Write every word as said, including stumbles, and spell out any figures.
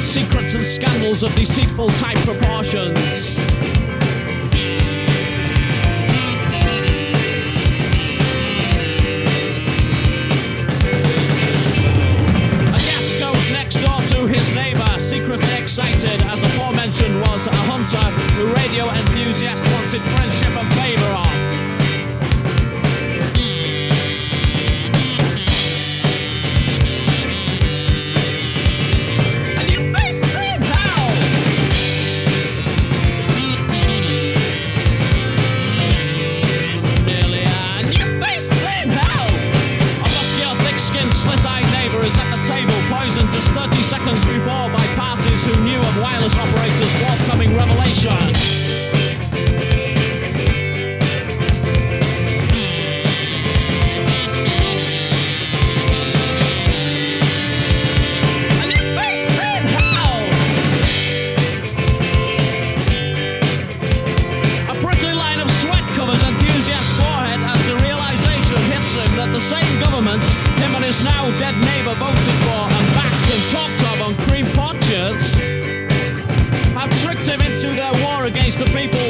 uncovers secrets and scandals of deceitful type proportions. A guest goes next door to his neighbour, secretly excited, as aforementioned was a hunter who radio enthusiast wanted friendship and favour of. thirty seconds before by parties who knew of wireless operators' forthcoming revelation. And you face it how? A prickly line of sweat covers enthusiast's forehead as the realization hits him that the same government him and his now dead neighbour voted for and backed and talked of on cream porches have tricked him into their war against the people